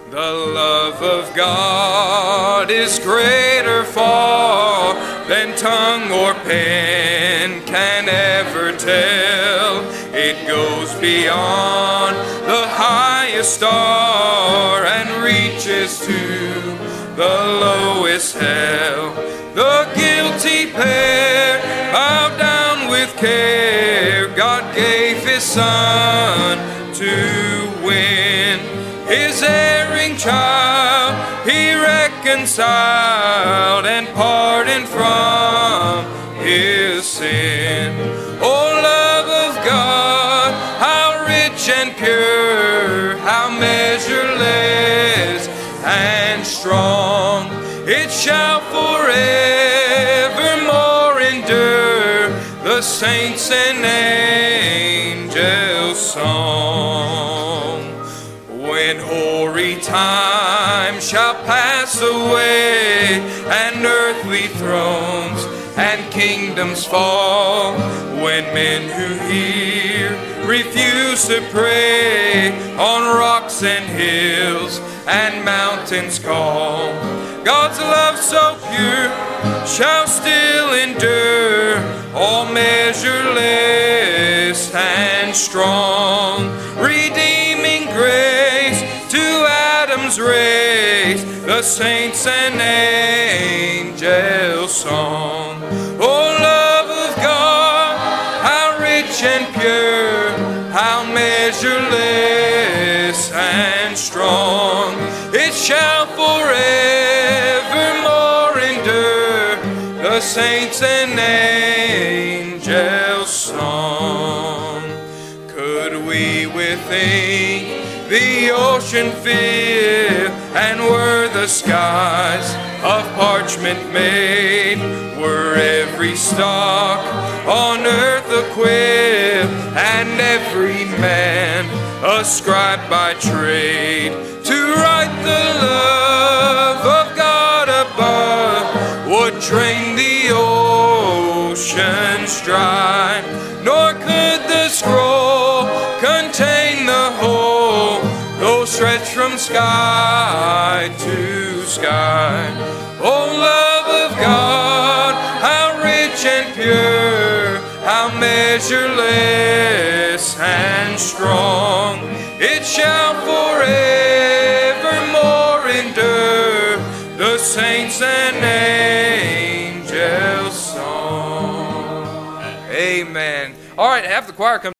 The love of God is greater far than tongue or pen can ever tell. It goes beyond the highest star and reaches to the lowest hell. The guilty pair bowed down with care. God gave His Son to win. His erring child He reconciled and pardoned from his sin. Oh, love of God, how rich and pure, how measureless and strong. It shall forevermore endure, the saints and angels' song. When hoary time shall pass away, and earthly thrones and kingdoms fall, when men who hear refuse to pray, on rocks and hills and mountains call, God's love so pure shall still endure, all measureless and strong, redeeming grace to Adam's race, the saints and angels' song. Oh, love of God, how rich and pure, how measureless and strong. It shall forevermore endure, the saints and angels' song. Could we within the ocean fill, and were the skies of parchment made, were every stalk on earth a quill, and every man a scribe by trade, to write the love of God above, would drain the oceans dry, nor could the scroll contain the whole, though stretched from sky to sky. Oh, love of God, how rich and pure, how measureless and strong. It shall forevermore endure, the saints and angels' song. Amen. All right, have the choir come.